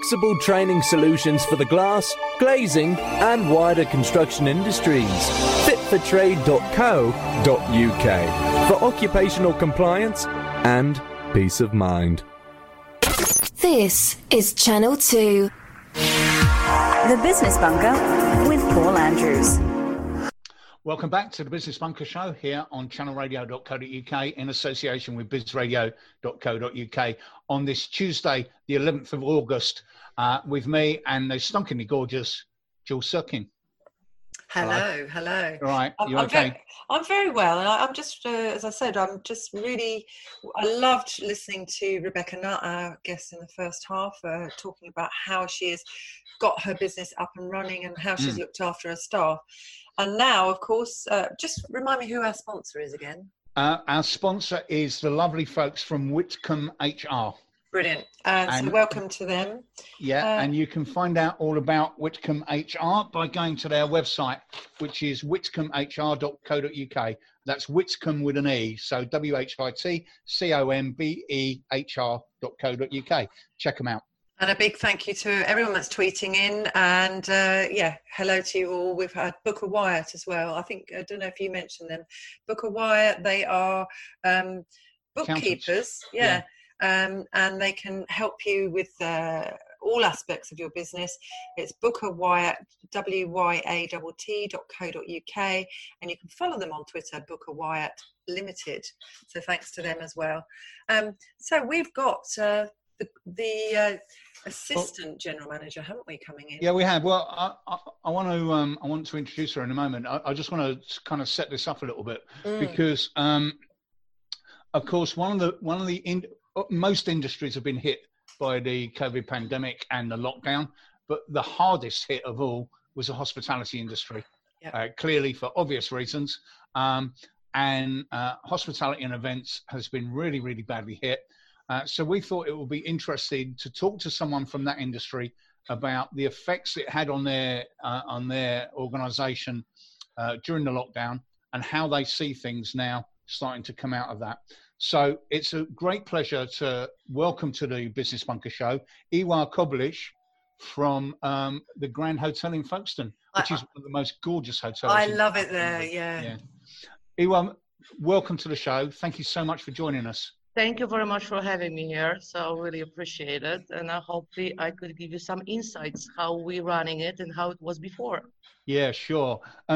flexible training solutions for the glass, glazing and wider construction industries. fitfortrade.co.uk for occupational compliance and peace of mind. This is Channel 2. The Business Bunker with Paul Andrews. Welcome back to the Business Bunker Show here on channelradio.co.uk in association with bizradio.co.uk on this Tuesday, the 11th of August, with me and the stunkingly gorgeous Jules Sirkin. Hello. All right, you okay? I'm very well, and I'm just, as I said, I loved listening to Rebecca Nutt, our guest in the first half, talking about how she has got her business up and running and how she's looked after her staff. And now, of course, just remind me who our sponsor is again. Our sponsor is the lovely folks from Whitcomb HR. Brilliant. So welcome to them. Yeah, and you can find out all about Whitcomb HR by going to their website, which is whitcombhr.co.uk. That's Whitcomb with an E, so WHITCOMBEHR.co.uk. Check them out. And a big thank you to everyone that's tweeting in. And hello to you all. We've had Booker Wyatt as well. I don't know if you mentioned them. Booker Wyatt, they are bookkeepers. Yeah. And they can help you with all aspects of your business. It's Booker Wyatt, WYATT.co.uk. And you can follow them on Twitter, Booker Wyatt Limited. So thanks to them as well. So we've got the assistant general manager, haven't we, coming in? Yeah, we have. Well, I want to introduce her in a moment. I just want to kind of set this up a little bit because, of course, most industries have been hit by the COVID pandemic and the lockdown, but the hardest hit of all was the hospitality industry. Yep. Clearly for obvious reasons, and hospitality and events has been really, really badly hit. So we thought it would be interesting to talk to someone from that industry about the effects it had on their organisation during the lockdown and how they see things now starting to come out of that. So it's a great pleasure to welcome to the Business Bunker Show Ewa Koblish from the Grand Hotel in Folkestone, which is one of the most gorgeous hotels. I love it there, yeah. Ewa, welcome to the show. Thank you so much for joining us. Thank you very much for having me here. So I really appreciate it. And hopefully I could give you some insights how we're running it and how it was before. Yeah, sure.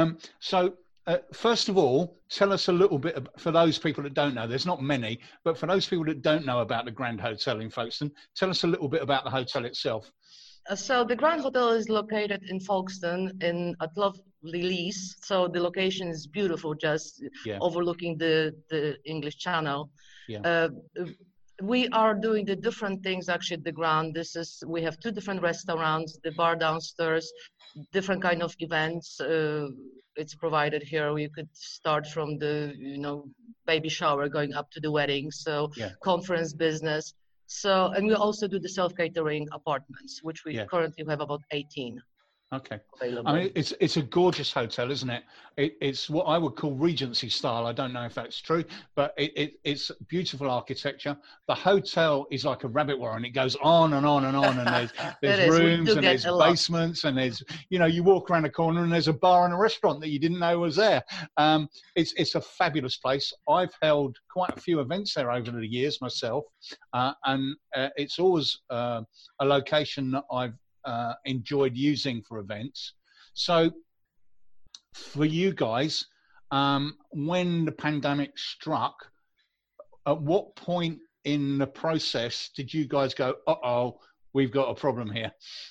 First of all, tell us a little bit, for those people that don't know, there's not many, but for those people that don't know about the Grand Hotel in Folkestone, tell us a little bit about the hotel itself. So the Grand Hotel is located in Folkestone at lovely Lees. So the location is beautiful, just overlooking the English Channel. Yeah. We are doing the different things actually at the Grand. We have two different restaurants, the bar downstairs, different kind of events. It's provided here. We could start from the baby shower going up to the wedding. So conference business. So, and we also do the self-catering apartments, which we currently have about 18. Okay. Available. I mean, it's a gorgeous hotel, isn't it? It's what I would call Regency style. I don't know if that's true, but it's beautiful architecture. The hotel is like a rabbit warren. It goes on and on and on, and there's rooms and there's basements and there's, you walk around a corner and there's a bar and a restaurant that you didn't know was there. It's a fabulous place. I've held quite a few events there over the years myself, and it's always a location that I've enjoyed using for events. So for you guys, when the pandemic struck, at what point in the process did you guys go, we've got a problem here?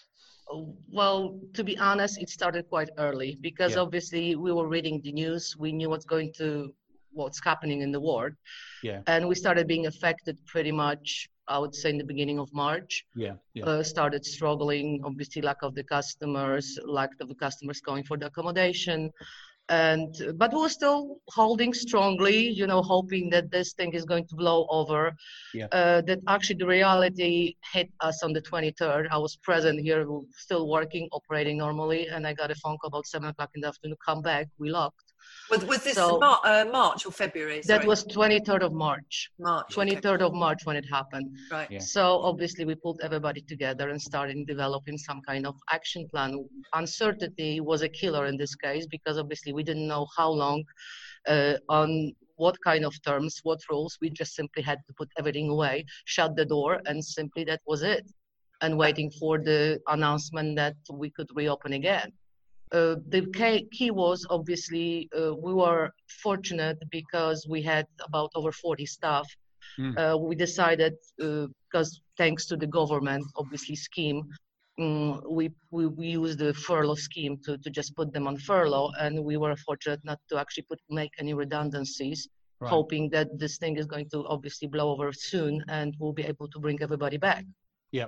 Well, to be honest, it started quite early because obviously we were reading the news. We knew what's happening in the world. Yeah. And we started being affected pretty much, I would say, in the beginning of March. Started struggling, obviously, lack of the customers going for the accommodation. But we were still holding strongly, hoping that this thing is going to blow over. That actually the reality hit us on the 23rd. I was present here, still working, operating normally, and I got a phone call about 7 o'clock in the afternoon, come back, we locked. Was this March or February? Sorry. That was 23rd of March. 23rd okay. of March when it happened. Right. Yeah. So obviously we pulled everybody together and started developing some kind of action plan. Uncertainty was a killer in this case because obviously we didn't know how long, on what kind of terms, what rules. We just simply had to put everything away, shut the door, and simply that was it. And waiting for the announcement that we could reopen again. The key was obviously we were fortunate because we had about over 40 staff. We decided, because thanks to the government obviously scheme, we used the furlough scheme to just put them on furlough, and we were fortunate not to actually make any redundancies, right. Hoping that this thing is going to obviously blow over soon and we'll be able to bring everybody back. Yeah.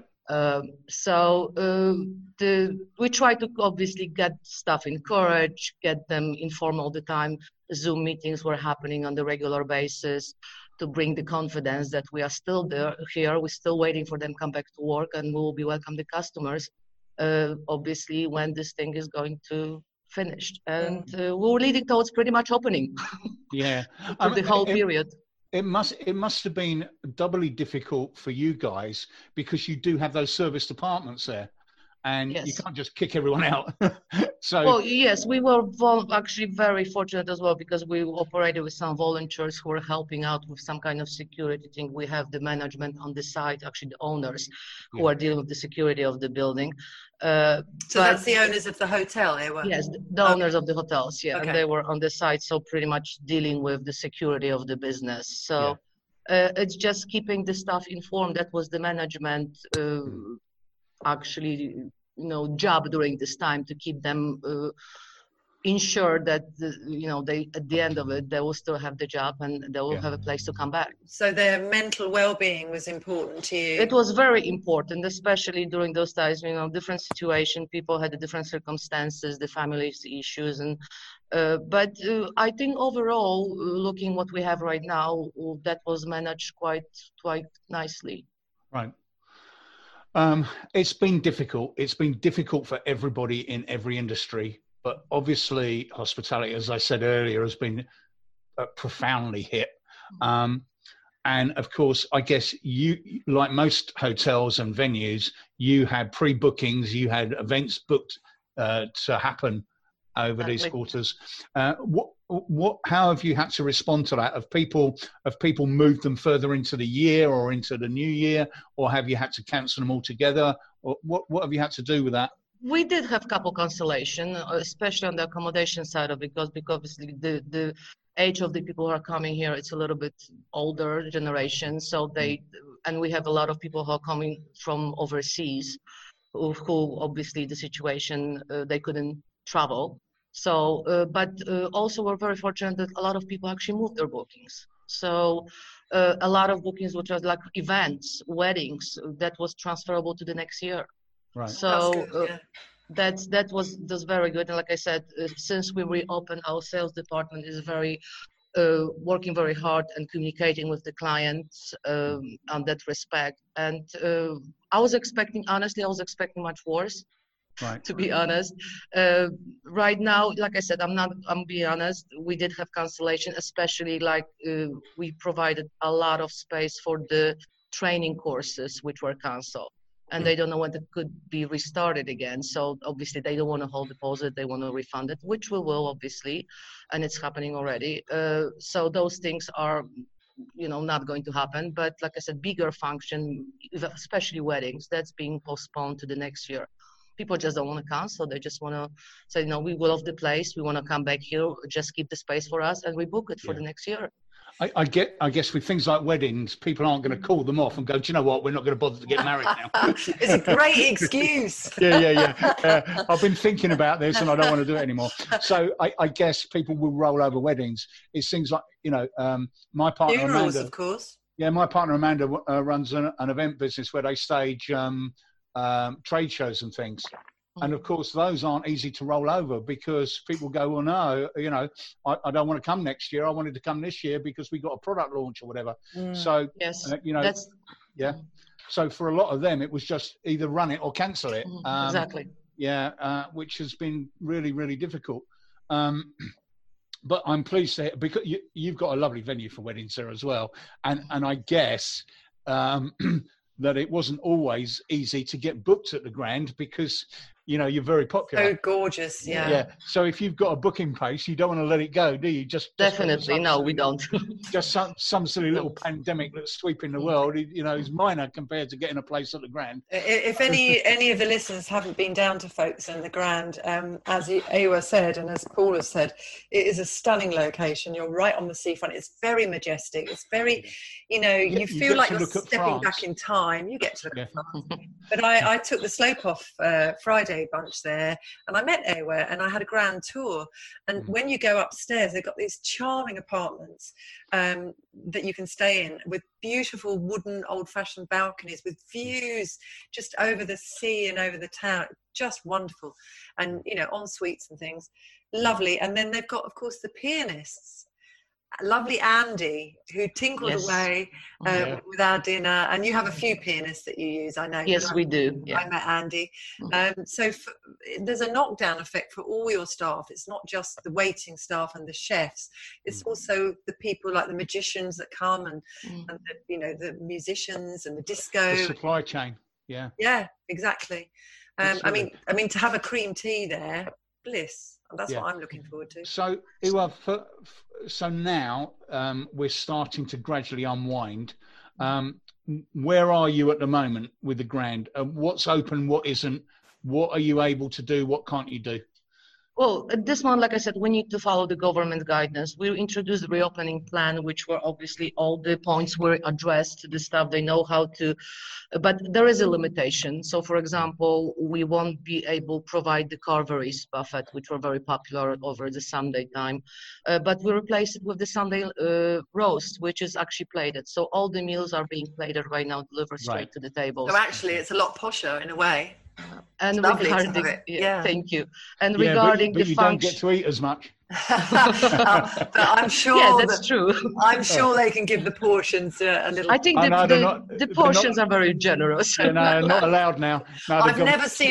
We try to obviously get staff encouraged, get them informed all the time. Zoom meetings were happening on the regular basis to bring the confidence that we are still here. We're still waiting for them to come back to work, and we will be welcome the customers, obviously, when this thing is going to finish. And we're leading towards pretty much opening. Yeah. The whole period. It must have been doubly difficult for you guys because you do have those service departments there, and yes. You can't just kick everyone out. Well, yes, we were actually very fortunate as well because we operated with some volunteers who were helping out with some kind of security thing. We have the management on the site, actually the owners, who are dealing with the security of the building. So that's the owners of the hotel, they were? Yes, the owners of the hotels, yeah. Okay. And they were on the site, so pretty much dealing with the security of the business. So it's just keeping the staff informed. That was the management actually, job during this time, to keep them ensure that they at the end of it they will still have the job and they will have a place to come back. So their mental well-being was important to you? It was very important, especially during those times. Different situation, people had different circumstances, the family's issues, and but I think overall, looking what we have right now, that was managed quite nicely. Right. It's been difficult. It's been difficult for everybody in every industry, but obviously hospitality, as I said earlier, has been profoundly hit. And of course, I guess you, like most hotels and venues, you had pre-bookings, you had events booked to happen over these quarters. How have you had to respond to that? Have people moved them further into the year or into the new year, or have you had to cancel them altogether? Or what have you had to do with that? We did have a couple cancellation, especially on the accommodation side of it, because obviously the age of the people who are coming here, it's a little bit older generation. So and we have a lot of people who are coming from overseas, who obviously the situation, they couldn't travel. So, but also we're very fortunate that a lot of people actually moved their bookings. So a lot of bookings, which was like events, weddings, that was transferable to the next year. Right. So that was very good. And like I said, since we reopened, our sales department is working very hard and communicating with the clients on that respect. And I was expecting much worse. Right. To be honest, right now, like I said, I'm being honest, we did have cancellation, especially we provided a lot of space for the training courses, which were canceled, and they don't know when it could be restarted again. So obviously they don't want to hold deposit, they want to refund it, which we will obviously, and it's happening already. So those things are not going to happen. But like I said, bigger function, especially weddings, that's being postponed to the next year. People just don't want to cancel. They just want to say, we love the place. We want to come back here. Just keep the space for us, and we book it for the next year. I guess with things like weddings, people aren't going to call them off and go, do you know what? We're not going to bother to get married now. It's a great excuse. Yeah. I've been thinking about this and I don't want to do it anymore. So I guess people will roll over weddings. It's things like, my partner, funerals, Amanda, of course. Yeah, my partner Amanda runs an event business where they stage trade shows and things. And of course, those aren't easy to roll over because people go, well, no, I don't want to come next year. I wanted to come this year because we got a product launch or whatever. So, yes, So for a lot of them, it was just either run it or cancel it. Exactly. Which has been really, really difficult. but I'm pleased to hear, because you've got a lovely venue for weddings there as well, and I guess that it wasn't always easy to get booked at the Grand because you're very popular. So gorgeous, yeah. Yeah. So if you've got a booking pace, you don't want to let it go, do you? Definitely, no, we don't. Just some silly little pandemic that's sweeping the world, is minor compared to getting a place at the Grand. If any of the listeners haven't been down to Folkestone, the Grand, as Ewa said and as Paul has said, it is a stunning location. You're right on the seafront. It's very majestic. It's very, you feel like you're stepping back in time. You get to look at France. But I took the Slope Off Friday bunch there, and I met Ewa, and I had a grand tour. And when you go upstairs, they've got these charming apartments that you can stay in with beautiful wooden old-fashioned balconies with views just over the sea and over the town. Just wonderful. And en suites and things, lovely. And then they've got, of course, the pianists. Lovely Andy, who tinkled away with our dinner, and you have a few pianists that you use, I know. Yes, we do. Yeah. I met Andy. So there's a knockdown effect for all your staff. It's not just the waiting staff and the chefs. It's also the people like the magicians that come and the musicians and the disco. The supply chain. Yeah. Yeah, exactly. I mean, to have a cream tea there, bliss. That's what I'm looking forward to. So, Ewa, so now we're starting to gradually unwind. Where are you at the moment with the Grand? What's open? What isn't? What are you able to do? What can't you do? Well, at this moment, like I said, we need to follow the government guidance. We introduced the reopening plan, which were obviously all the points were addressed to the staff. They know how to, but there is a limitation. So, for example, we won't be able to provide the Carveries buffet, which were very popular over the Sunday time, but we replaced it with the Sunday roast, which is actually plated. So all the meals are being plated right now, delivered straight to the tables. So actually, it's a lot posher in a way. And regarding, thank you. And yeah, regarding but you don't get to eat as much. But I'm sure that's true. I'm sure they can give the portions a little. I think the portions are very generous. No, not allowed now. No, I've never seen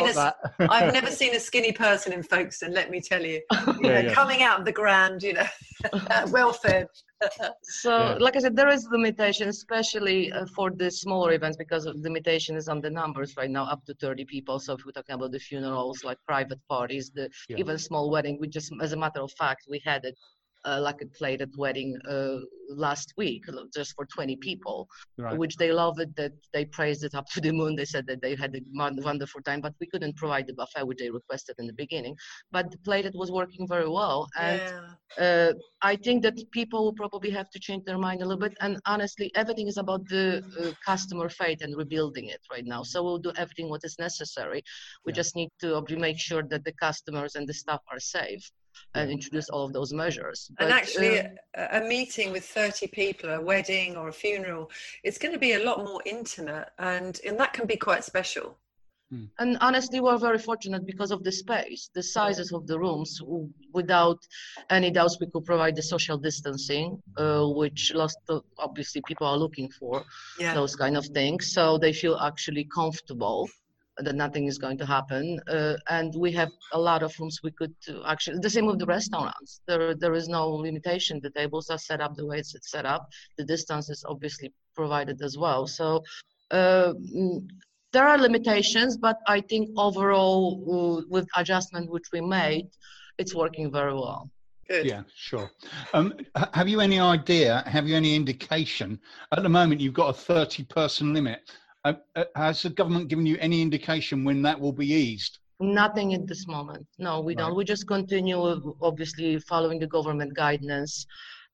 a skinny person in Folkestone. Let me tell you, coming out of the Grand, well fed. So, like I said, there is limitation, especially for the smaller events, because the limitation is on the numbers right now, up to 30 people. So if we're talking about the funerals, like private parties, even small wedding, we just, as a matter of fact, we had it like a plated wedding last week, just for 20 people, which they loved it, that they praised it up to the moon. They said that they had a wonderful time, but we couldn't provide the buffet, which they requested in the beginning. But the plated was working very well. And I think that people will probably have to change their mind a little bit. And honestly, everything is about the customer fate and rebuilding it right now. So we'll do everything what is necessary. We just need to make sure that the customers and the staff are safe. And introduce all of those measures. And actually, a meeting with 30 people, a wedding or a funeral, it's going to be a lot more intimate, and that can be quite special. And honestly, we're very fortunate because of the space, the sizes of the rooms. Without any doubts, we could provide the social distancing, which obviously people are looking for, those kind of things. So they feel actually comfortable that nothing is going to happen, and we have a lot of rooms we could actually, the same with the restaurants. There is no limitation. The tables are set up the way it's set up. The distance is obviously provided as well. So there are limitations, but I think overall, with adjustment which we made, it's working very well. Good. Yeah, sure. Have you any idea, have you any indication? At the moment, you've got a 30-person limit. Has the government given you any indication when that will be eased? Nothing at this moment. No, we don't. We just continue, obviously, following the government guidance.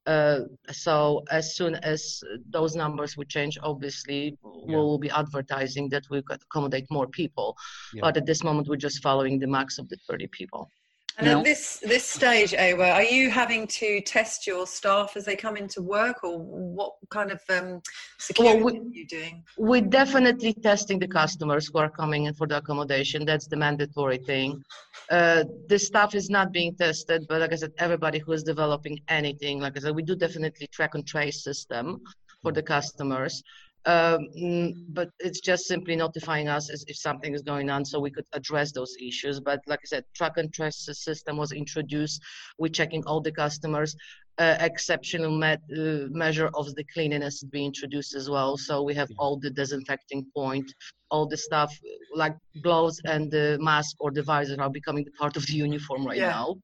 So as soon as those numbers will change, obviously, we will be advertising that we could accommodate more people. But at this moment, we're just following the max of the 30 people. And at this stage, Ewa, are you having to test your staff as they come into work, or what kind of security are you doing? We're definitely testing the customers who are coming in for the accommodation. That's the mandatory thing. The staff is not being tested, but like I said, everybody who is developing anything, like I said, we do definitely track and trace system for the customers. But it's just simply notifying us if something is going on so we could address those issues. But like I said, track and trace system was introduced. We're checking all the customers. Exceptional measure of the cleanliness being introduced as well. So we have all the disinfecting point, all the stuff like gloves and the mask or the visor are becoming part of the uniform right now.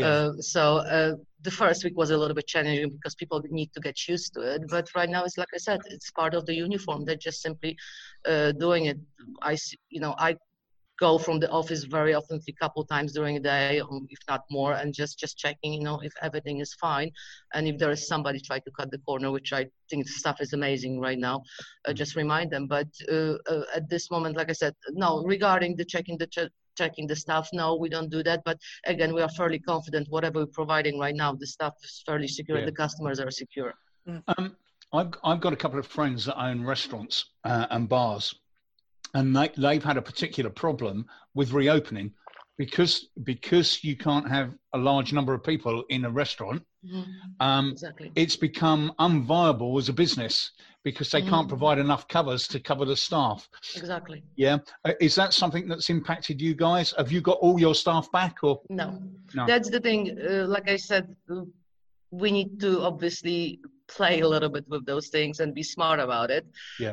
So the first week was a little bit challenging because people need to get used to it. But right now, it's like I said, it's part of the uniform. They're just simply doing it. I go from the office very often, a couple times during the day, if not more, and just checking, if everything is fine. And if there is somebody trying to cut the corner, which I think the stuff is amazing right now, just remind them. But at this moment, like I said, no, regarding the checking the stuff, no, we don't do that. But again, we are fairly confident whatever we're providing right now, the stuff is fairly secure, the customers are secure. I've got a couple of friends that own restaurants and bars, and they've had a particular problem with reopening because you can't have a large number of people in a restaurant. Exactly. It's become unviable as a business because they can't provide enough covers to cover the staff. Exactly. Yeah. Is that something that's impacted you guys? Have you got all your staff back or? No. That's the thing. Like I said, we need to obviously play a little bit with those things and be smart about it.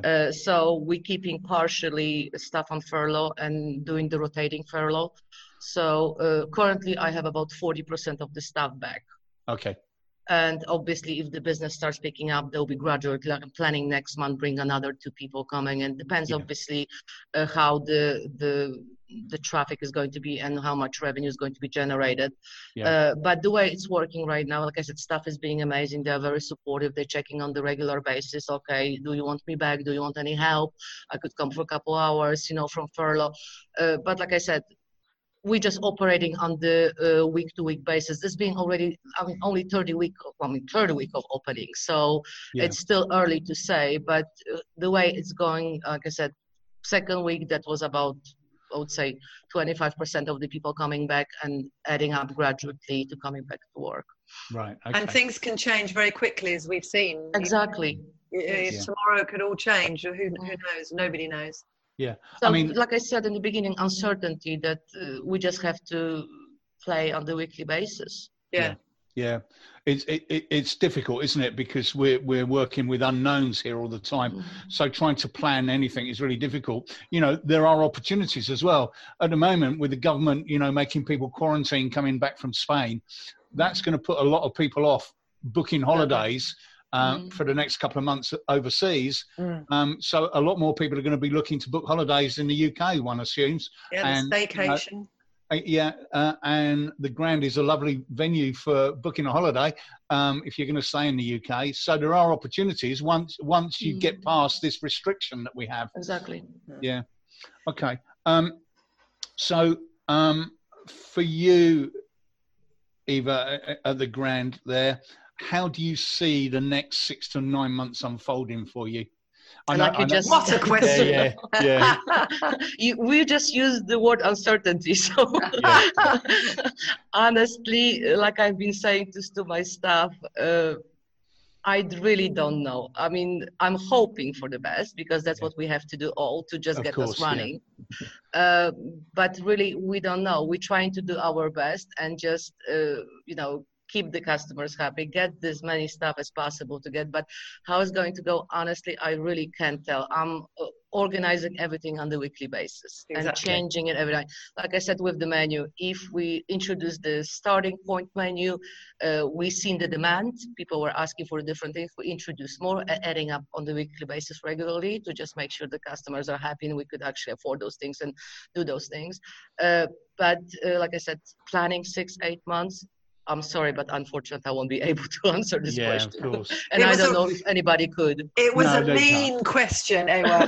So we're keeping partially staff on furlough and doing the rotating furlough. So currently I have about 40% of the staff back. Okay. And obviously if the business starts picking up, they'll be gradually planning next month, bring another 2 people coming, and depends obviously how the traffic is going to be and how much revenue is going to be generated. But the way it's working right now, like I said, staff is being amazing. They're very supportive. They're checking on the regular basis. Okay, do you want me back? Do you want any help? I could come for a couple hours, from furlough. But like I said, we're just operating on the week-to-week basis. This being already, only third week of opening. So it's still early to say, but the way it's going, like I said, second week, that was about, I would say, 25% of the people coming back and adding up gradually to coming back to work. Right. Okay. And things can change very quickly, as we've seen. Exactly. Tomorrow it could all change. Who knows? Nobody knows. Yeah. So, like I said in the beginning, uncertainty that we just have to play on the weekly basis. Yeah. It's difficult, isn't it? Because we're working with unknowns here all the time. So trying to plan anything is really difficult. There are opportunities as well. At the moment, with the government, making people quarantine coming back from Spain, that's going to put a lot of people off booking holidays for the next couple of months overseas. So a lot more people are going to be looking to book holidays in the UK, one assumes. And staycation. And the Grand is a lovely venue for booking a holiday if you're going to stay in the UK. So there are opportunities once you get past this restriction that we have. Exactly. Yeah. Okay. So for you, Eva, at the Grand there, how do you see the next 6 to 9 months unfolding for you? What a question! We just used the word uncertainty. So honestly, like I've been saying to my staff, I really don't know. I mean, I'm hoping for the best because that's what we have to do all to just get us running. But really, we don't know. We're trying to do our best and just, keep the customers happy, get as many stuff as possible to get. But how it's going to go, honestly, I really can't tell. I'm organizing everything on the weekly basis and changing it every night. Like I said, with the menu, if we introduce the starting point menu, we've seen the demand. People were asking for different things. We introduce more, adding up on the weekly basis regularly to just make sure the customers are happy and we could actually afford those things and do those things. But like I said, planning 6-8 months, I'm sorry, but unfortunately, I won't be able to answer this question. Of course. And I don't know if anybody could. It was a mean question, Ewa.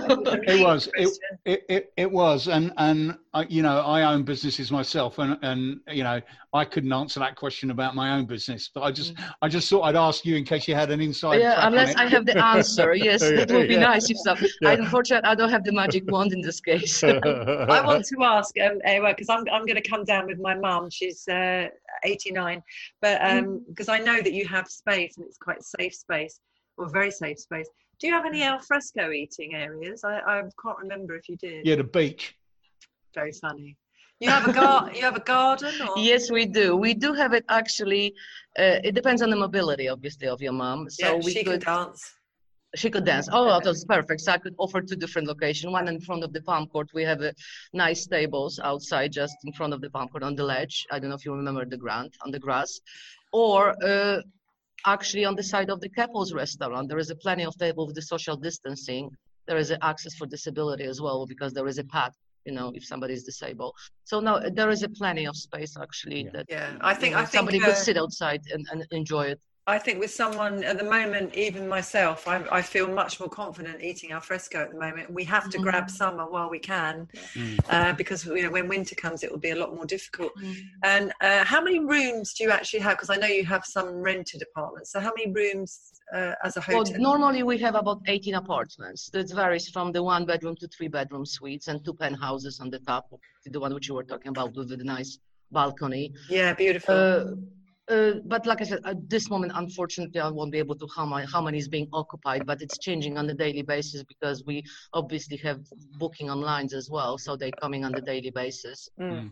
It was. And I own businesses myself, and I couldn't answer that question about my own business. But I just thought I'd ask you in case you had an inside. Yeah, unless I have the answer. Yes, that would be nice if so. Unfortunately, I don't have the magic wand in this case. I want to ask Ewa, because I'm going to come down with my mum. She's 89, but because I know that you have space and it's quite safe space, or very safe space. Do you have any al fresco eating areas? I can't remember if you did. Yeah, the beach. Very funny. You have a garden? Or? Yes, we do. We do have it actually. It depends on the mobility, obviously, of your mom. So she could dance. She could dance. Oh, that was perfect. So I could offer 2 different locations. One in front of the palm court. We have a nice stables outside, just in front of the palm court on the ledge. I don't know if you remember the ground on the grass, or actually on the side of the Keppel's restaurant. There is plenty of tables with the social distancing. There is access for disability as well, because there is a path, if somebody is disabled. So now there is plenty of space actually that I think somebody could sit outside and enjoy it. I think with someone at the moment, even myself, I feel much more confident eating al fresco at the moment. We have to grab summer while we can, because when winter comes, it will be a lot more difficult. And how many rooms do you actually have? Because I know you have some rented apartments. So how many rooms as a hotel? Well, normally we have about 18 apartments. That varies from the 1-bedroom to 3-bedroom suites and 2 penthouses on the top, the one which you were talking about with the nice balcony. Yeah, beautiful. But like I said, at this moment, unfortunately, I won't be able to how many is being occupied, but it's changing on a daily basis because we obviously have booking online as well. So they're coming on the daily basis.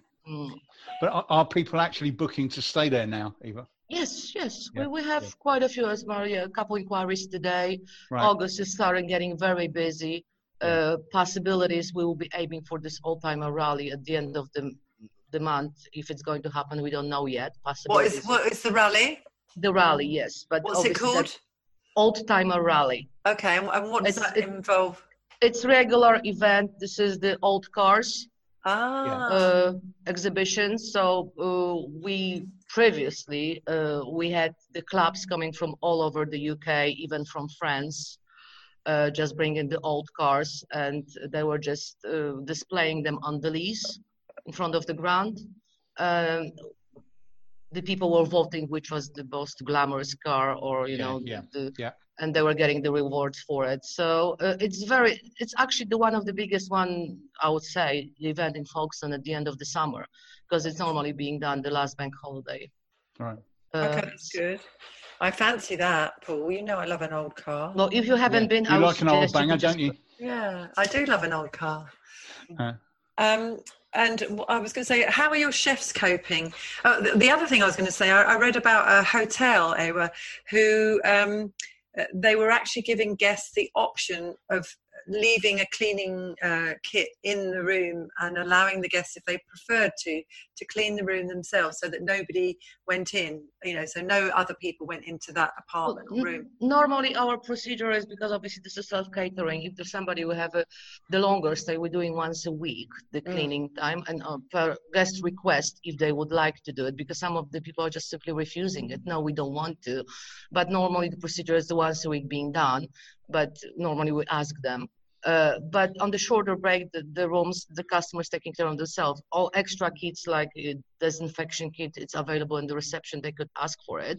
But are people actually booking to stay there now, Eva? Yes. Yeah. We have quite a few, as Maria, a couple inquiries today. Right. August is starting getting very busy. Possibilities, we will be aiming for this old-timer rally at the end of the month. If it's going to happen, we don't know yet. What is the rally? The rally, yes. But what's it called? Old-timer rally. Okay, and what does that involve? It's regular event. This is the old cars exhibition. So we previously we had the clubs coming from all over the UK, even from France, just bringing the old cars, and they were just displaying them on the lease in front of the ground. The people were voting which was the most glamorous car, or and they were getting the rewards for it. So it's actually one of the biggest one, I would say, the event in Folkestone at the end of the summer, because it's normally being done the last bank holiday. Right. Okay, that's good. I fancy that, Paul. You know I love an old car. Well, if you haven't been, you like an old banger, don't you? Yeah, I do love an old car. And I was going to say, how are your chefs coping? The other thing I was going to say, I read about a hotel, Ewa, who they were actually giving guests the option of leaving a cleaning kit in the room and allowing the guests, if they preferred to clean the room themselves, so that nobody went in, so no other people went into that apartment or room. Normally our procedure is, because obviously this is self-catering, if there's somebody who have the longer stay, we're doing once a week the cleaning time, and per guest request if they would like to do it, because some of the people are just simply refusing it. No, we don't want to. But normally the procedure is the once a week being done, but normally we ask them. But on the shorter break, the rooms, the customers taking care of themselves. All extra kits like disinfection kit, it's available in the reception. They could ask for it.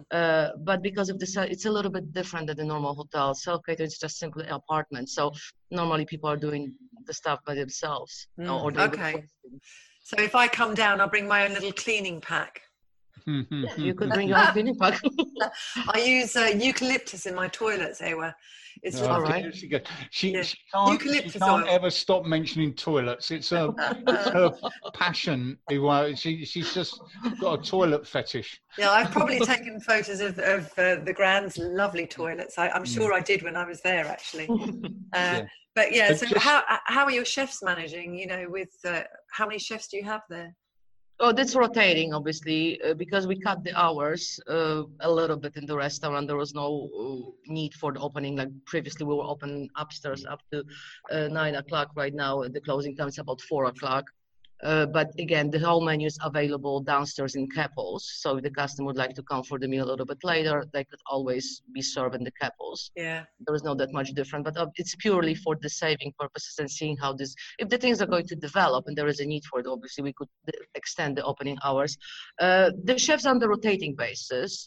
But because of this, it's a little bit different than the normal hotel. Self-catered is just simply an apartment. So normally people are doing the stuff by themselves. Okay. So if I come down, I'll bring my own little cleaning pack. Yeah, you could bring your own cleaning pack. I use eucalyptus in my toilets, Ewa. It's lovely. She can't ever stop mentioning toilets. It's her passion. She's just got a toilet fetish. Yeah, I've probably taken photos of the Grand's lovely toilets. I'm sure I did when I was there, actually. But yeah, so how are your chefs managing? With how many chefs do you have there? Oh, that's rotating, obviously, because we cut the hours a little bit in the restaurant. There was no need for the opening. Like previously, we were open upstairs up to 9 o'clock. Right now, the closing time is about 4 o'clock. But again, the whole menu is available downstairs in Keppel's. So if the customer would like to come for the meal a little bit later, they could always be served in the Keppel's. Yeah. There is not that much different, but it's purely for the saving purposes and seeing how if the things are going to develop and there is a need for it, obviously we could extend the opening hours. The chefs on the rotating basis.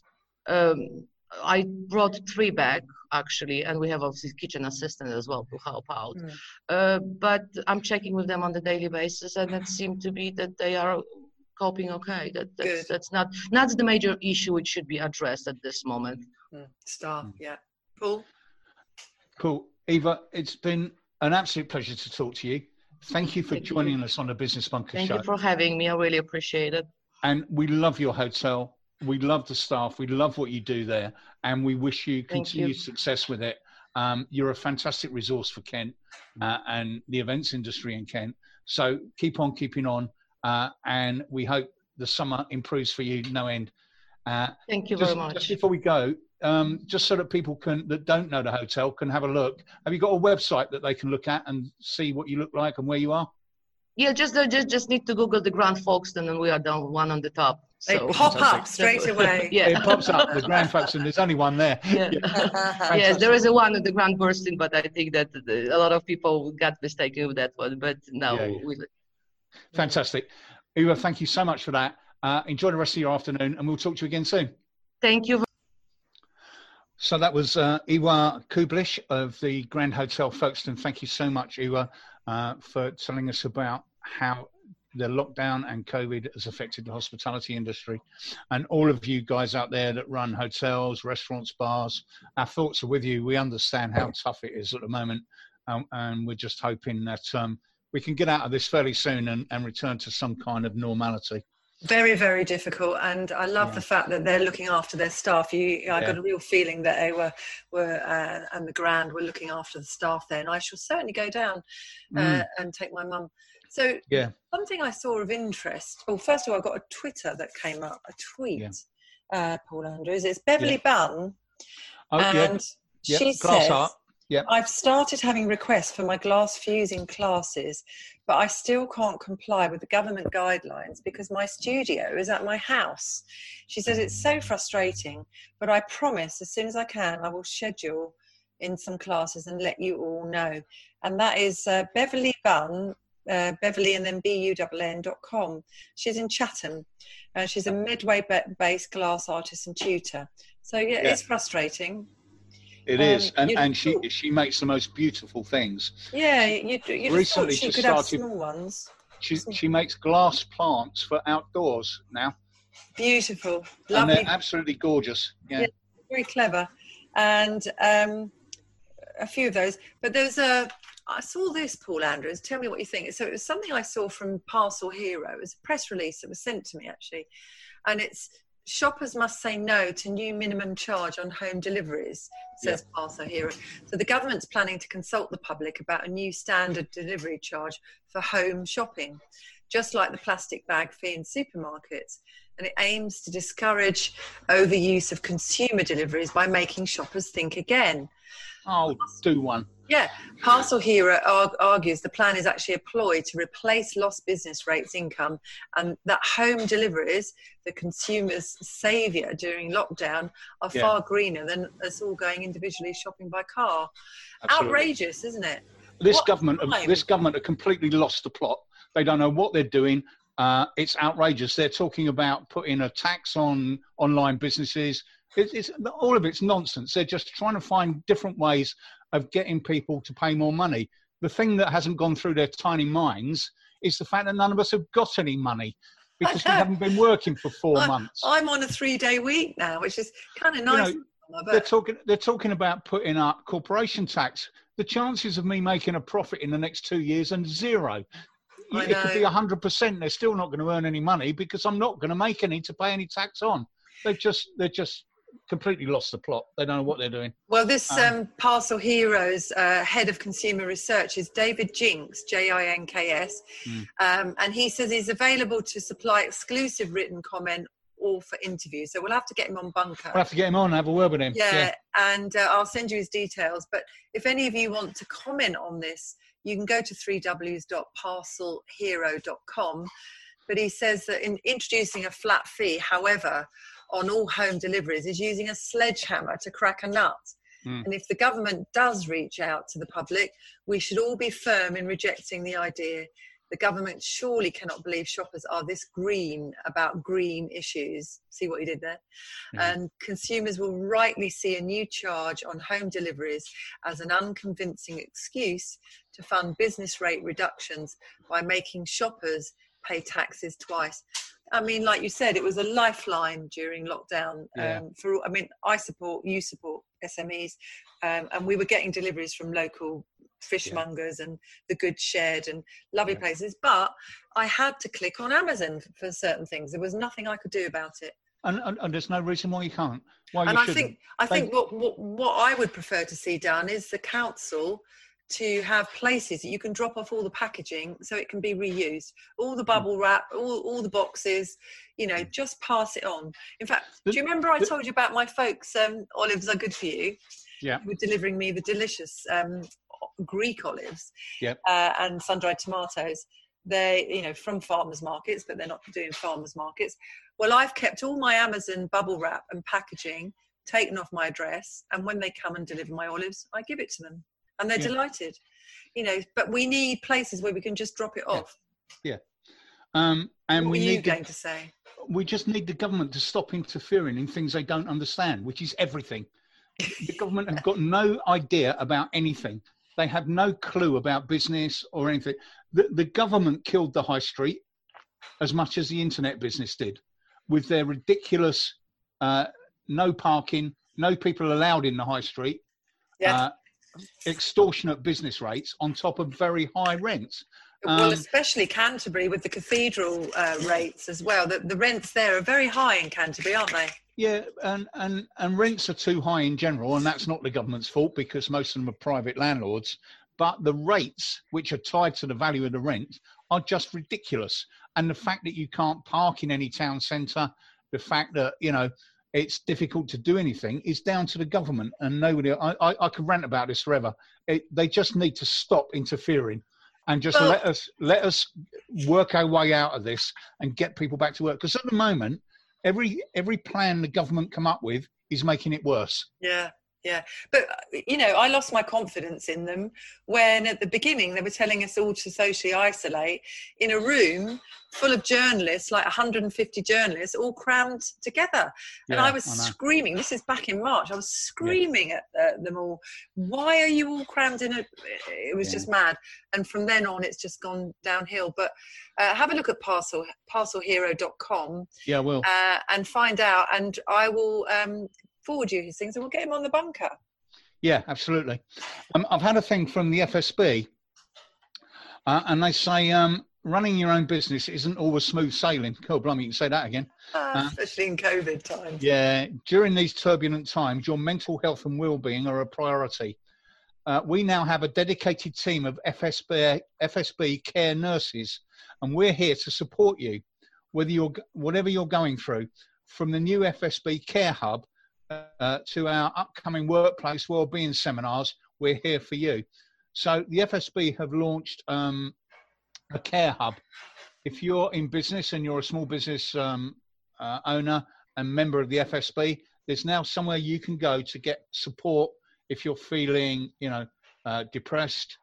I brought 3 back actually, and we have obviously kitchen assistant as well to help out. But I'm checking with them on the daily basis, and it seemed to be that they are coping okay. That's not the major issue which should be addressed at this moment. Staff, yeah. Paul? Cool. Eva, it's been an absolute pleasure to talk to you. Thank you for joining us on the Business Bunker Show. Thank you for having me. I really appreciate it. And we love your hotel. We love the staff. We love what you do there. And we wish you continued success with it. You're a fantastic resource for Kent and the events industry in Kent. So keep on keeping on. And we hope the summer improves for you no end. Thank you very much. Just before we go, just so that people that don't know the hotel can have a look, have you got a website that they can look at and see what you look like and where you are? Yeah, just need to Google the Grand Folkestone and we are the one on the top. So. They pop up straight away. Yeah. It pops up, the Grand Folkestone. There's only one there. Yeah. Yes, there is a one at the Grand Bursting, but I think that a lot of people got mistaken with that one. But now Fantastic. Eva, thank you so much for that. Enjoy the rest of your afternoon and we'll talk to you again soon. Thank you. So that was Ewa Kublish of the Grand Hotel Folkestone. Thank you so much, Ewa, for telling us about how the lockdown and COVID has affected the hospitality industry. And all of you guys out there that run hotels, restaurants, bars, our thoughts are with you. We understand how tough it is at the moment. And we're just hoping that we can get out of this fairly soon and return to some kind of normality. Very, very difficult, and I love the fact that they're looking after their staff. I got a real feeling that they were and the Grand were looking after the staff there, and I shall certainly go down and take my mum. So something I saw of interest. Well, first of all, I got a Twitter that came up, a tweet, Paul Andrews. It's Beverly Bunn, and she says, I've started having requests for my glass fusing classes, but I still can't comply with the government guidelines because my studio is at my house. She says it's so frustrating, but I promise as soon as I can, I will schedule in some classes and let you all know. And that is Beverly Bunn, Beverly and then BUNN.com. She's in Chatham. She's a Medway-based glass artist and tutor. So it's frustrating. It is, and she makes the most beautiful things. Yeah, you recently she could have small ones. She makes glass plants for outdoors now. Beautiful, lovely. And they're absolutely gorgeous. Yeah, very clever, and a few of those. But I saw this, Paul Andrews. Tell me what you think. So it was something I saw from Parcel Hero. It was a press release that was sent to me actually, and it's. Shoppers must say no to new minimum charge on home deliveries, says Parcel Hero. So the government's planning to consult the public about a new standard delivery charge for home shopping, just like the plastic bag fee in supermarkets. And it aims to discourage overuse of consumer deliveries by making shoppers think again. Oh, do one. Yeah, Parcel Hero argues the plan is actually a ploy to replace lost business rates income, and that home deliveries, the consumer's saviour during lockdown, are far greener than us all going individually shopping by car. Absolutely. Outrageous, isn't it? This government have completely lost the plot. They don't know what they're doing. It's outrageous. They're talking about putting a tax on online businesses. It's all of it's nonsense. They're just trying to find different ways of getting people to pay more money. The thing that hasn't gone through their tiny minds is the fact that none of us have got any money because we haven't been working for 4 months. I'm on a 3-day week now, which is kind of nice. They're talking about putting up corporation tax. The chances of me making a profit in the next 2 years are zero. It could be 100%. They're still not going to earn any money because I'm not going to make any to pay any tax on. They're just completely lost the plot. They don't know what they're doing. Well, this Parcel Heroes head of consumer research is David Jinks, Jinks, and he says he's available to supply exclusive written comment or for interviews. So we'll have to get him on Bunker. We'll have to get him on and have a word with him. Yeah. And I'll send you his details. But if any of you want to comment on this, you can go to www.parcelhero.com. But he says that in introducing a flat fee, however, on all home deliveries is using a sledgehammer to crack a nut. And if the government does reach out to the public, we should all be firm in rejecting the idea. The government surely cannot believe shoppers are this green about green issues. See what he did there? And consumers will rightly see a new charge on home deliveries as an unconvincing excuse to fund business rate reductions by making shoppers pay taxes twice. I mean, like you said, it was a lifeline during lockdown. I support, you support SMEs. and we were getting deliveries from local fishmongers and the Good Shed and lovely places, but I had to click on Amazon for certain things. There was nothing I could do about it. And there's no reason why you can't. Why and you I shouldn't. think what I would prefer to see done is the council to have places that you can drop off all the packaging so it can be reused. All the bubble wrap, all the boxes, just pass it on. In fact, do you remember I told you about my folks, olives are good for you? Yeah. Who were delivering me the delicious Greek olives and sun-dried tomatoes. They, from farmers markets, but they're not doing farmers markets. Well, I've kept all my Amazon bubble wrap and packaging taken off my address, and when they come and deliver my olives, I give it to them, and they're delighted. But we need places where we can just drop it off. Yeah. And what are you going to say? We just need the government to stop interfering in things they don't understand, which is everything. The government have got no idea about anything. They have no clue about business or anything. The government killed the high street as much as the internet business did, with their ridiculous no parking, no people allowed in the high street, extortionate business rates on top of very high rents. Well, especially Canterbury with the cathedral rates as well. The rents there are very high in Canterbury, aren't they? Yeah, and rents are too high in general, and that's not the government's fault because most of them are private landlords. But the rates, which are tied to the value of the rent, are just ridiculous. And the fact that you can't park in any town centre, the fact that, it's difficult to do anything is down to the government. And nobody, I could rant about this forever. They just need to stop interfering and just let us work our way out of this and get people back to work. Because at the moment, every plan the government come up with is making it worse. Yeah. But, I lost my confidence in them when at the beginning they were telling us all to socially isolate in a room full of journalists, like 150 journalists, all crammed together. And I was screaming, this is back in March, I was screaming at them all, why are you all crammed in it? It was just mad. And from then on, it's just gone downhill. But have a look at parcelhero.com. Yeah, I will. And find out, and I will forward you his things and we'll get him on the bunker. Yeah, absolutely. I've had a thing from the FSB and they say running your own business isn't always smooth sailing. Cool, blimey, you can say that again. Especially in COVID times. Yeah, during these turbulent times, your mental health and well-being are a priority. We now have a dedicated team of FSB care nurses, and we're here to support you, whatever you're going through, from the new FSB Care Hub to our upcoming workplace wellbeing seminars. We're here for you. So the FSB have launched a care hub. If you're in business and you're a small business owner and member of the FSB, there's now somewhere you can go to get support if you're feeling, depressed,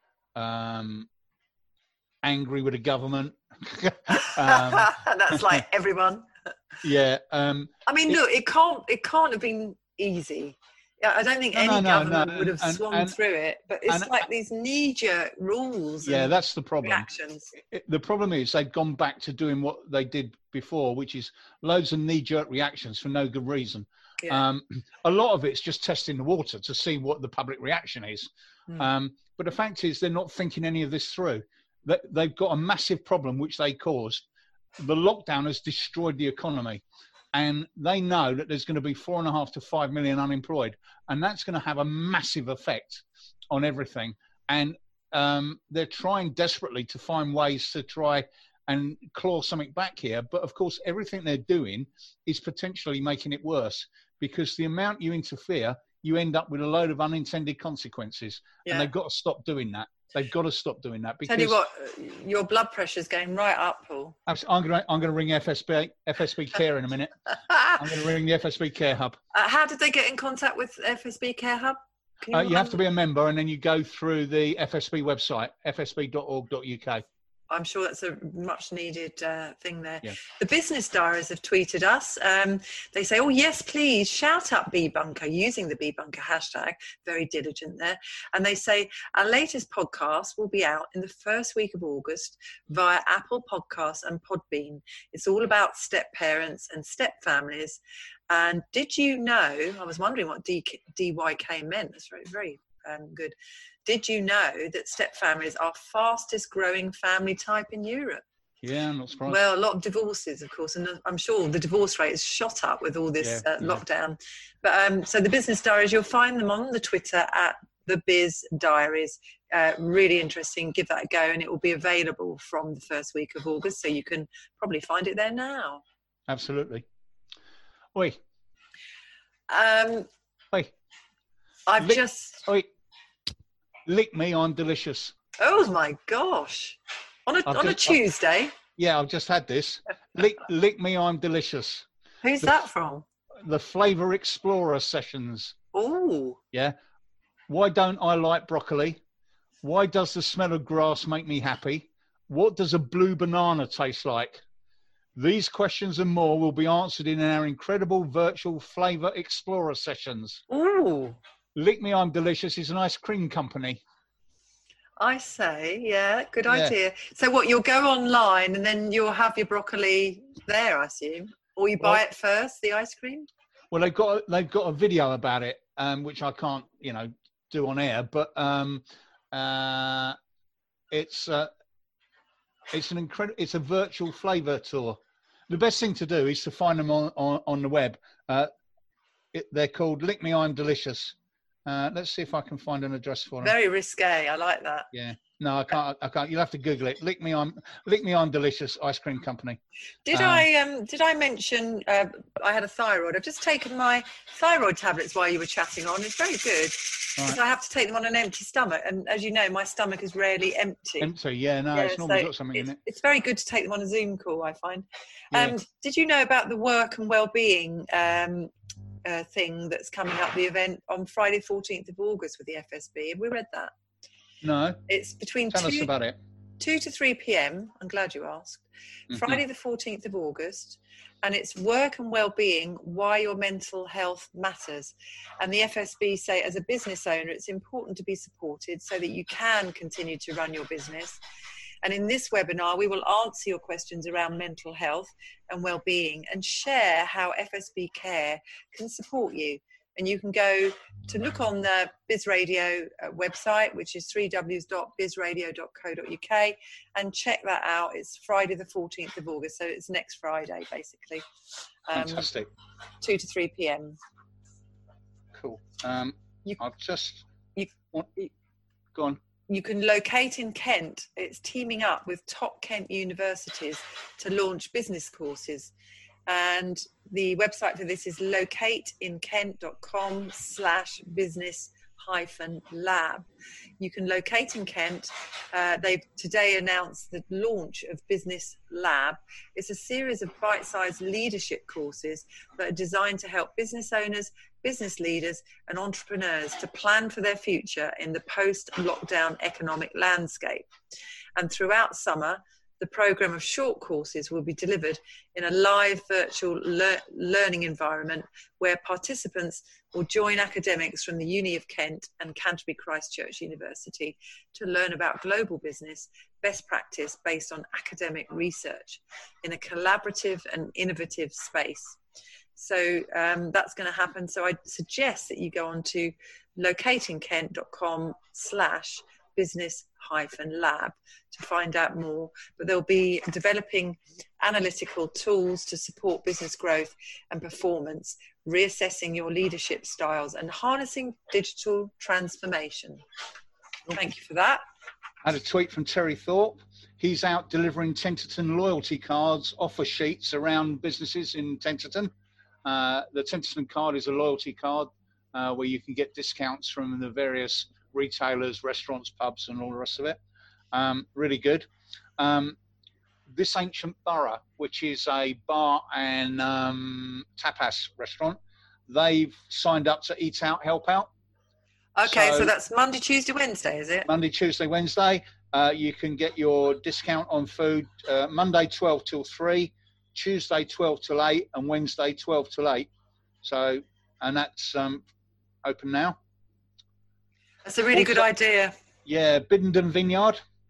angry with the government. That's like everyone. Yeah. Look, it can't have been easy. I don't think any government would have swung through it, but it's like these knee-jerk rules. Yeah, that's the problem. Reactions. The problem is they've gone back to doing what they did before, which is loads of knee-jerk reactions for no good reason. Yeah. A lot of it's just testing the water to see what the public reaction is. But the fact is they're not thinking any of this through. They've got a massive problem, which they caused. The lockdown has destroyed the economy. And they know that there's going to be 4.5 to 5 million unemployed, and that's going to have a massive effect on everything. And they're trying desperately to find ways to try and claw something back here. But of course, everything they're doing is potentially making it worse, because the amount you interfere, you end up with a load of unintended consequences. Yeah. And they've got to stop doing that. They've got to stop doing that. Because, tell you what, your blood pressure's going right up, Paul. I'm going to ring FSB Care in a minute. I'm going to ring the FSB Care Hub. How did they get in contact with FSB Care Hub? You have to be a member, and then you go through the FSB website, fsb.org.uk. I'm sure that's a much needed thing there. Yeah. The Business Diaries have tweeted us. They say, oh, yes, please, shout out B-Bunker using the B-Bunker hashtag. Very diligent there. And they say, our latest podcast will be out in the first week of August via Apple Podcasts and Podbean. It's all about step parents and step families. And did you know, I was wondering what DYK meant. That's very, very good. Did you know that step families are fastest growing family type in Europe? Yeah, I'm not surprised. Well, a lot of divorces, of course, and I'm sure the divorce rate has shot up with all this lockdown. But so the business diaries, you'll find them on the Twitter at the Biz Diaries. Really interesting. Give that a go, and it will be available from the first week of August, so you can probably find it there now. Absolutely. Oi. Oi. Lick me, I'm delicious. Oh my gosh. On a Tuesday? I've just had this. Lick me, I'm delicious. Who's that from? The Flavour Explorer sessions. Oh. Yeah. Why don't I like broccoli? Why does the smell of grass make me happy? What does a blue banana taste like? These questions and more will be answered in our incredible virtual Flavour Explorer sessions. Ooh. Lick Me I'm Delicious is an ice cream company. I say, yeah, good idea. So what, you'll go online and then you'll have your broccoli there, I assume? Or you buy it first, the ice cream? Well, they've got a video about it, which I can't, do on air, but it's a virtual flavour tour. The best thing to do is to find them on the web. They're called Lick Me I'm Delicious. Let's see if I can find an address for them. Very risque. I like that. Yeah. No, I can't. You'll have to Google it. Lick Me I'm Delicious ice cream company. Did I mention I had a thyroid? I've just taken my thyroid tablets while you were chatting on. It's very good. Because I have to take them on an empty stomach, and as you know, my stomach is rarely empty. Empty, yeah, no, it's normally got something in it. It's very good to take them on a Zoom call, I find. Yeah. Did you know about the work and well-being thing that's coming up, the event on Friday 14th of August with the FSB? Have we read that? No. It's between Tell us about it. 2 to 3 p.m. I'm glad you asked. Mm-hmm. Friday the 14th of August. And it's work and well-being, why your mental health matters. And the FSB say, as a business owner, it's important to be supported so that you can continue to run your business. And in this webinar, we will answer your questions around mental health and well-being and share how FSB Care can support you. And you can go to look on the Biz Radio website, which is www.bizradio.co.uk, and check that out. It's Friday the 14th of August, so it's next Friday, basically. Fantastic. 2 to 3 p.m. Cool. Go on. You can locate in Kent. It's teaming up with top Kent universities to launch business courses. And the website for this is locateinkent.com/business-lab. You can locate in Kent. They've today announced the launch of Business Lab. It's a series of bite-sized leadership courses that are designed to help business owners, business leaders and entrepreneurs to plan for their future in the post-lockdown economic landscape. And throughout summer, the programme of short courses will be delivered in a live virtual learning environment where participants will join academics from the Uni of Kent and Canterbury Christ Church University to learn about global business best practice based on academic research in a collaborative and innovative space. So that's going to happen. So I suggest that you go on to locateinkent.com/business-lab to find out more. But they'll be developing analytical tools to support business growth and performance, reassessing your leadership styles and harnessing digital transformation. Thank you for that. I had a tweet from Terry Thorpe. He's out delivering Tenterton loyalty cards, offer sheets around businesses in Tenterton. The Tenterton card is a loyalty card where you can get discounts from the various retailers, restaurants, pubs, and all the rest of it. Really good. This Ancient Borough, which is a bar and tapas restaurant, they've signed up to Eat Out, Help Out. Okay, so that's Monday, Tuesday, Wednesday, is it? Monday, Tuesday, Wednesday. You can get your discount on food Monday 12 till 3, Tuesday 12 till 8, and Wednesday 12 till 8. So, and that's open now. That's a really good idea. Yeah, Biddenden Vineyard.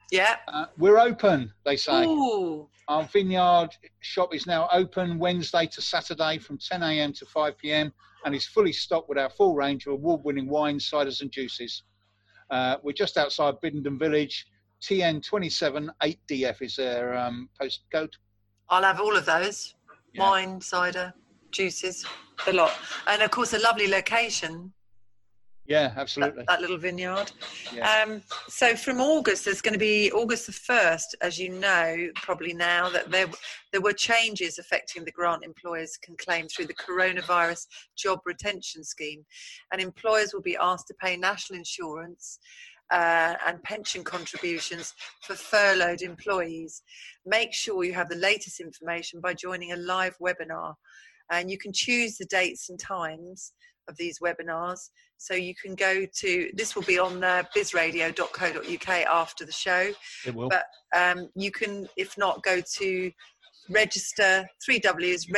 Yeah. We're open, they say. Ooh. Our vineyard shop is now open Wednesday to Saturday from 10 a.m. to 5 p.m. and is fully stocked with our full range of award-winning wines, ciders and juices. We're just outside Biddenden Village. TN27 8DF is their postcode. I'll have all of those. Yeah. Wine, cider, juices, the lot. And of course, a lovely location. Yeah, absolutely. That little vineyard. Yeah. So from August, there's going to be August the 1st, as you know, probably now, that there were changes affecting the grant employers can claim through the Coronavirus Job Retention Scheme. And employers will be asked to pay national insurance and pension contributions for furloughed employees. Make sure you have the latest information by joining a live webinar. And you can choose the dates and times of these webinars. So you can go to, this will be on bizradio.co.uk after the show. It will. But you can, if not, go to register, 3 W's,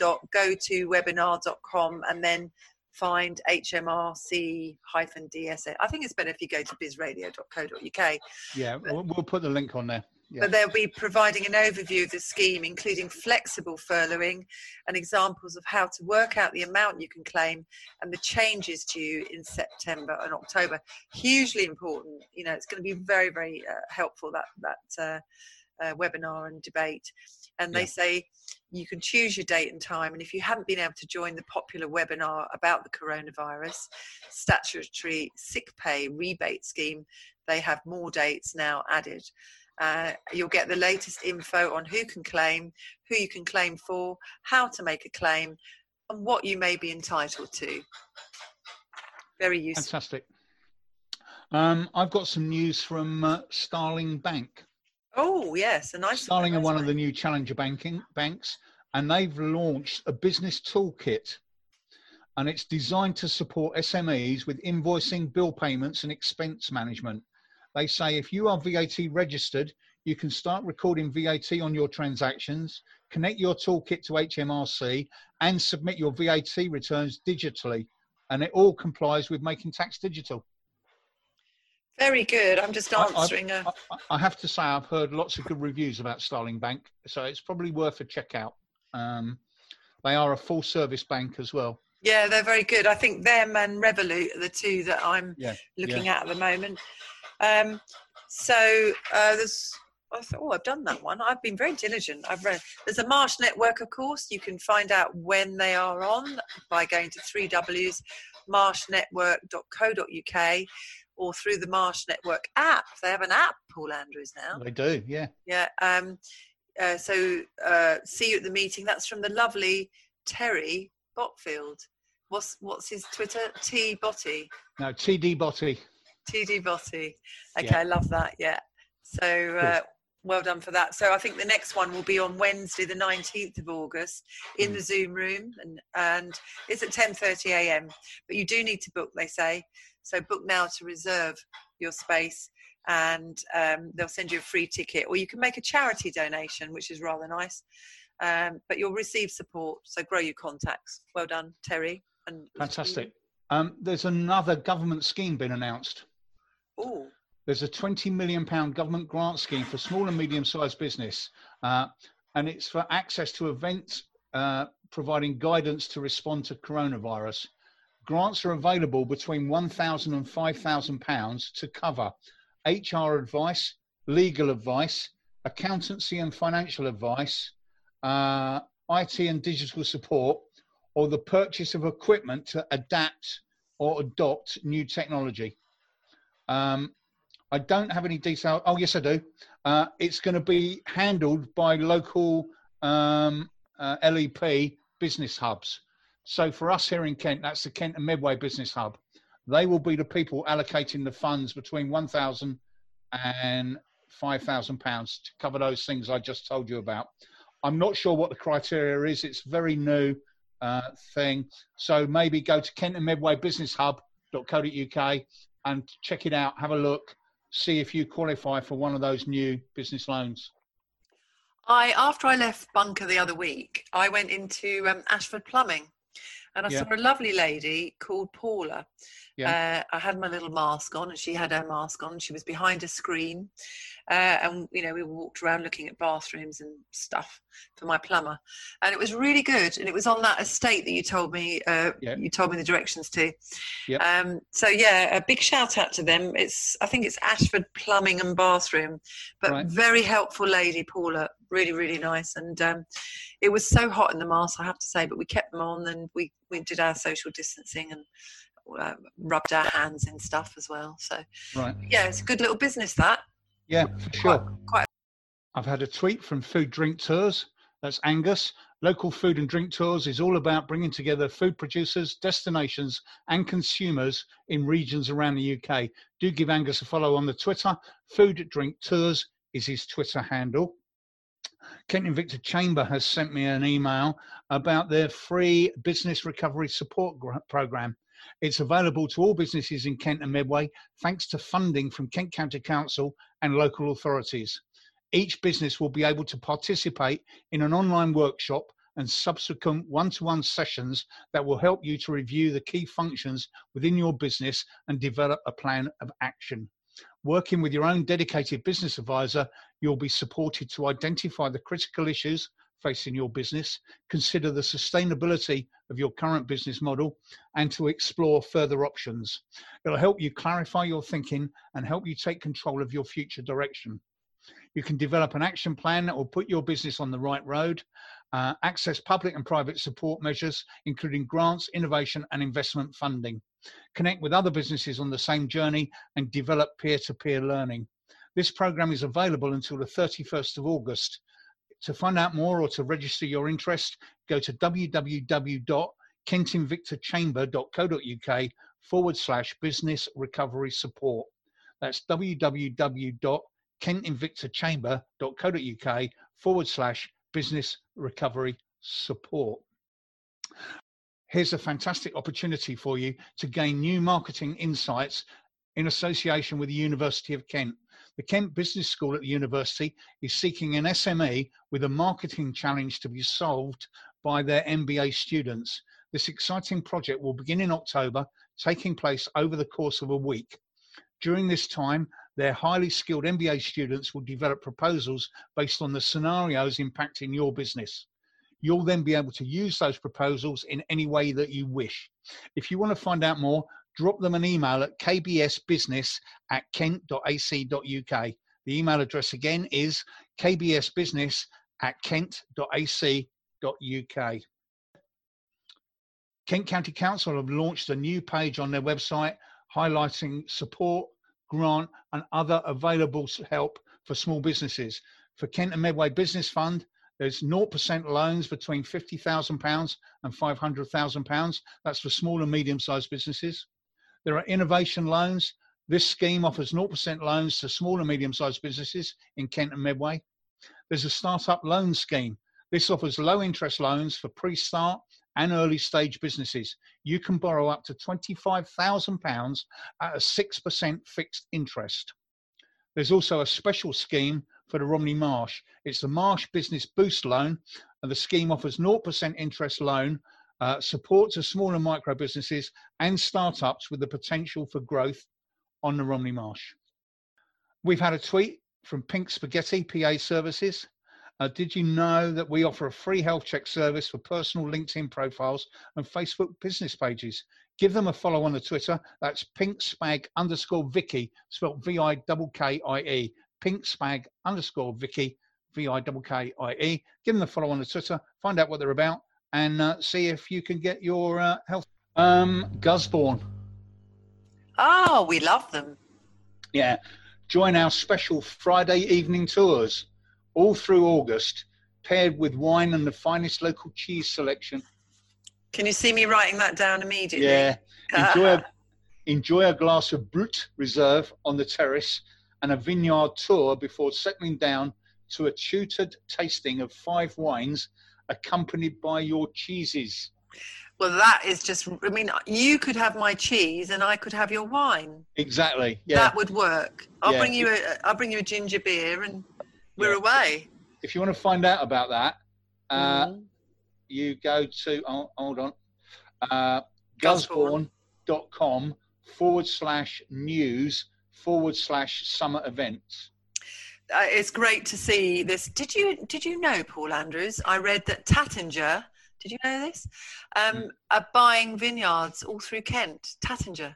register.gotowebinar.com and then find HMRC-DSA. I think it's better if you go to bizradio.co.uk. Yeah, we'll put the link on there. Yeah. But they'll be providing an overview of the scheme, including flexible furloughing and examples of how to work out the amount you can claim and the changes due in September and October. Hugely important. You know, it's going to be very, very helpful, that webinar and debate. And they say you can choose your date and time. And if you haven't been able to join the popular webinar about the coronavirus statutory sick pay rebate scheme, they have more dates now added. You'll get the latest info on who can claim, who you can claim for, how to make a claim, and what you may be entitled to. Very useful. Fantastic. I've got some news from Starling Bank. Oh, yes. A nice Starling are one of the new challenger banks, and they've launched a business toolkit. And it's designed to support SMEs with invoicing, bill payments, and expense management. They say if you are VAT registered, you can start recording VAT on your transactions, connect your toolkit to HMRC, and submit your VAT returns digitally. And it all complies with Making Tax Digital. Very good. I'm just answering I have to say I've heard lots of good reviews about Starling Bank, so it's probably worth a check out. They are a full service bank as well. Yeah, they're very good. I think them and Revolut are the two that I'm looking at the moment. I thought, oh, I've done that one. I've been very diligent. I've read. There's a Marsh Network, of course. You can find out when they are on by going to 3 W's, marshnetwork.co.uk, or through the Marsh Network app. They have an app, Paul Andrews, now. They do, yeah. Yeah. See you at the meeting. That's from the lovely Terry Botfield. What's his Twitter? T Botty. No, TD Botty. TD Botty. Okay, yeah. I love that. Yeah. So well done for that. So I think the next one will be on Wednesday, the 19th of August, in the Zoom room, and it's at 10:30 a.m. But you do need to book, they say. So book now to reserve your space, and they'll send you a free ticket, or you can make a charity donation, which is rather nice. But you'll receive support. So grow your contacts. Well done, Terry. And fantastic. There's another government scheme been announced. Oh. There's a £20 million government grant scheme for small and medium-sized business, and it's for access to events providing guidance to respond to coronavirus. Grants are available between £1,000 and £5,000 to cover HR advice, legal advice, accountancy and financial advice, IT and digital support, or the purchase of equipment to adapt or adopt new technology. I don't have any detail. Oh, yes, I do. It's going to be handled by local LEP business hubs. So for us here in Kent, that's the Kent and Medway Business Hub. They will be the people allocating the funds between £1,000 and £5,000 to cover those things I just told you about. I'm not sure what the criteria is. It's a very new thing. So maybe go to Kent and Medway Business Hub.co.uk and check it out, have a look, see if you qualify for one of those new business loans. After I left Bunker the other week, I went into Ashford Plumbing, and I saw a lovely lady called Paula. I had my little mask on, and she had her mask on. She was behind a screen, and we walked around looking at bathrooms and stuff for my plumber, and it was really good. And it was on that estate that you told me. You told me the directions to. So a big shout out to them. I think it's Ashford Plumbing and Bathroom, but very helpful lady, Paula. Really, really nice. And it was so hot in the mask, I have to say, but we kept them on, and we did our social distancing and rubbed our hands in stuff as well. So it's a good little business, that. Yeah, for sure. I've had a tweet from Food Drink Tours. That's Angus. Local Food and Drink Tours is all about bringing together food producers, destinations and consumers in regions around the UK. Do give Angus a follow on the Twitter. Food Drink Tours is his Twitter handle. Kent Invicta Chamber has sent me an email about their free business recovery support programme. It's available to all businesses in Kent and Medway, thanks to funding from Kent County Council and local authorities. Each business will be able to participate in an online workshop and subsequent one-to-one sessions that will help you to review the key functions within your business and develop a plan of action. Working with your own dedicated business advisor, you'll be supported to identify the critical issues facing your business, consider the sustainability of your current business model, and to explore further options. It'll help you clarify your thinking and help you take control of your future direction. You can develop an action plan that will put your business on the right road, access public and private support measures, including grants, innovation and investment funding. Connect with other businesses on the same journey and develop peer-to-peer learning. This program is available until the 31st of August. To find out more or to register your interest, go to www.kentinvictachamber.co.uk/business recovery support. That's www.kentinvictachamber.co.uk/business recovery support. Here's a fantastic opportunity for you to gain new marketing insights in association with the University of Kent. The Kent Business School at the university is seeking an SME with a marketing challenge to be solved by their MBA students. This exciting project will begin in October, taking place over the course of a week. During this time, their highly skilled MBA students will develop proposals based on the scenarios impacting your business. You'll then be able to use those proposals in any way that you wish. If you want to find out more, drop them an email at kbsbusiness@kent.ac.uk. The email address again is kbsbusiness@kent.ac.uk. Kent County Council have launched a new page on their website highlighting support, grant and other available help for small businesses. For Kent and Medway Business Fund, there's 0% loans between £50,000 and £500,000. That's for small and medium-sized businesses. There are innovation loans. This scheme offers 0% loans to small and medium-sized businesses in Kent and Medway. There's a startup loan scheme. This offers low-interest loans for pre-start and early-stage businesses. You can borrow up to £25,000 at a 6% fixed interest. There's also a special scheme for the Romney Marsh. It's the Marsh Business Boost Loan, and the scheme offers 0% interest loan, support to small and micro businesses and startups with the potential for growth on the Romney Marsh. We've had a tweet from Pink Spaghetti PA Services. Did you know that we offer a free health check service for personal LinkedIn profiles and Facebook business pages? Give them a follow on the Twitter. That's pinkspag_Vicky, spelled VIKKIE. pinkspag_Vicky, VIKKIE. Give them a follow on the Twitter. Find out what they're about and see if you can get your health. Gusbourne. Oh, we love them. Yeah. Join our special Friday evening tours all through August, paired with wine and the finest local cheese selection. Can you see me writing that down immediately? Yeah. Enjoy a glass of Brut Reserve on the terrace and a vineyard tour before settling down to a tutored tasting of 5 wines accompanied by your cheeses. Well, that is just, I mean, you could have my cheese and I could have your wine. Exactly. Yeah. That would work. I'll bring you a ginger beer and we're away. If you want to find out about that, you go to, hold on, gusbourne.com/news/summer events. It's great to see this. Did you know, Paul Andrews? I read that Taittinger. Did you know this? Are buying vineyards all through Kent. Taittinger,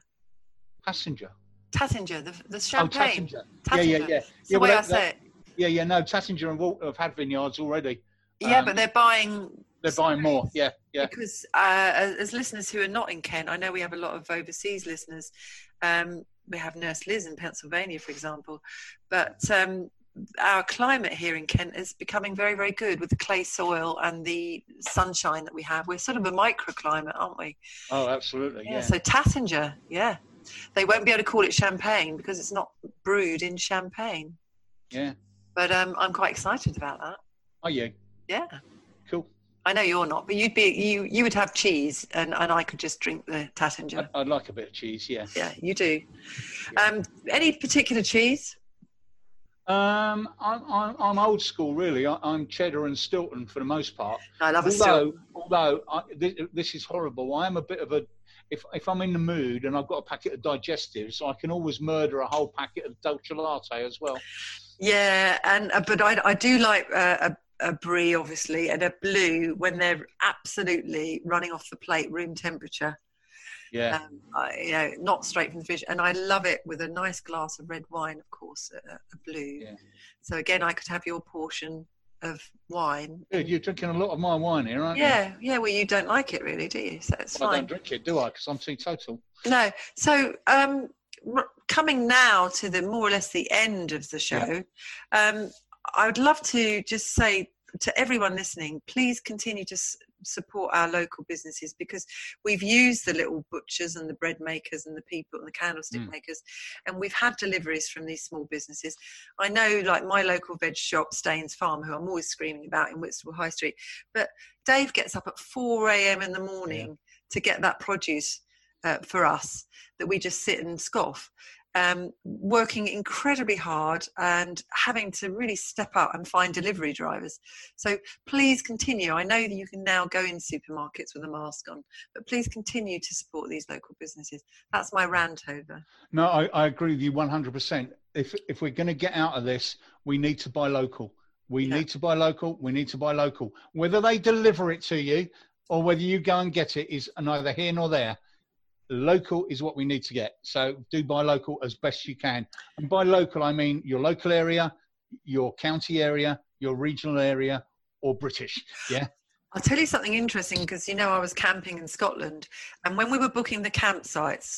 the champagne. Taittinger. Taittinger. Yeah. It's the way I say it. Yeah. No, Taittinger and Walter have had vineyards already. Yeah, but they're buying. They're buying more. Yeah. Because as listeners who are not in Kent, I know we have a lot of overseas listeners. We have Nurse Liz in Pennsylvania, for example, but our climate here in Kent is becoming very, very good with the clay soil and the sunshine that we have. We're sort of a microclimate, aren't we? Oh, absolutely. Yeah. So Taittinger, they won't be able to call it champagne because it's not brewed in Champagne. Yeah. But I'm quite excited about that. Are you? Yeah. Cool. I know you're not, but you would have cheese, and I could just drink the Taittinger. I'd like a bit of cheese, yeah. Yeah, you do. Yeah. Any particular cheese? I'm old school, really. I'm cheddar and Stilton for the most part. I love a Stilton. Although this is horrible. I am a bit of a if I'm in the mood and I've got a packet of digestives, I can always murder a whole packet of Dolce Latte as well. Yeah, but I do like a brie, obviously, and a blue when they're absolutely running off the plate, room temperature. Yeah. Not straight from the fridge. And I love it with a nice glass of red wine, of course, a blue. Yeah. So again, I could have your portion of wine. Good, you're drinking a lot of my wine here, aren't you? Yeah. Well, you don't like it really, do you? So it's fine. I don't drink it, do I? Because I'm teetotal. No. So coming now to the more or less the end of the show, I would love to just say to everyone listening, please continue to support our local businesses, because we've used the little butchers and the bread makers and the people and the candlestick makers, and we've had deliveries from these small businesses. I know, like my local veg shop, Staines Farm, who I'm always screaming about in Whitstable High Street, but Dave gets up at 4 a.m. in the morning to get that produce for us that we just sit and scoff. Working incredibly hard and having to really step up and find delivery drivers. So please continue. I know that you can now go in supermarkets with a mask on, but please continue to support these local businesses. That's my rant over. No, I agree with you 100%. If we're going to get out of this, we need to buy local. We need to buy local. We need to buy local. Whether they deliver it to you or whether you go and get it is neither here nor there. Local is what we need to get. So do buy local as best you can. And by local, I mean your local area, your county area, your regional area, or British. Yeah. I'll tell you something interesting, because, I was camping in Scotland, and when we were booking the campsites,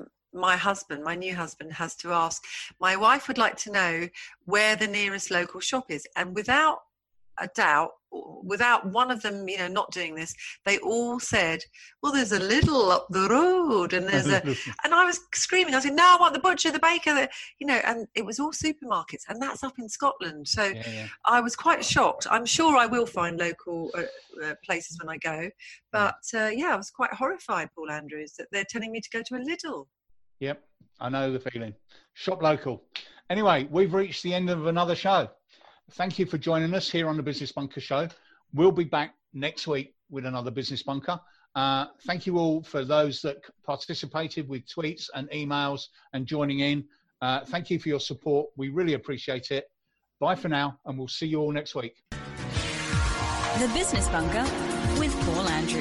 my new husband has to ask, my wife would like to know where the nearest local shop is. And without a doubt, without one of them, not doing this, they all said, well, there's a little up the road, and there's and I was screaming. I said, no, I want the butcher, the baker, and it was all supermarkets, and that's up in Scotland. So I was quite shocked. I'm sure I will find local places when I go, but I was quite horrified, Paul Andrews, that they're telling me to go to a Lidl. Yep, I know the feeling. Shop local. Anyway, we've reached the end of another show. Thank you for joining us here on the Business Bunker Show. We'll be back next week with another Business Bunker. Thank you all for those that participated with tweets and emails and joining in. Thank you for your support. We really appreciate it. Bye for now, and we'll see you all next week. The Business Bunker with Paul Andrews.